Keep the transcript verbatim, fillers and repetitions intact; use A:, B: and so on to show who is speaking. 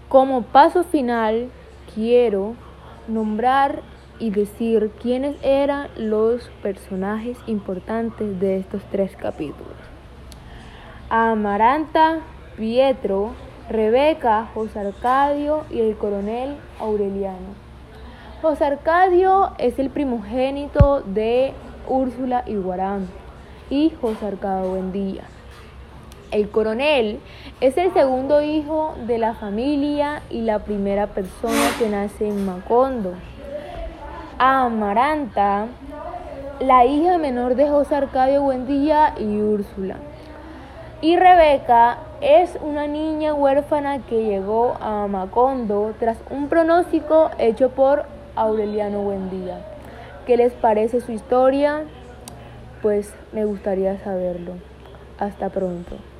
A: Como paso final, quiero nombrar y decir quiénes eran los personajes importantes de estos tres capítulos. Amaranta, Pietro, Rebeca, José Arcadio y el coronel Aureliano. José Arcadio es el primogénito de Úrsula Iguarán y José Arcadio Buendía. El coronel es el segundo hijo de la familia y la primera persona que nace en Macondo. Amaranta, la hija menor de José Arcadio Buendía y Úrsula. Y Rebeca es una niña huérfana que llegó a Macondo tras un pronóstico hecho por Aureliano Buendía. ¿Qué les parece su historia? Pues me gustaría saberlo. Hasta pronto.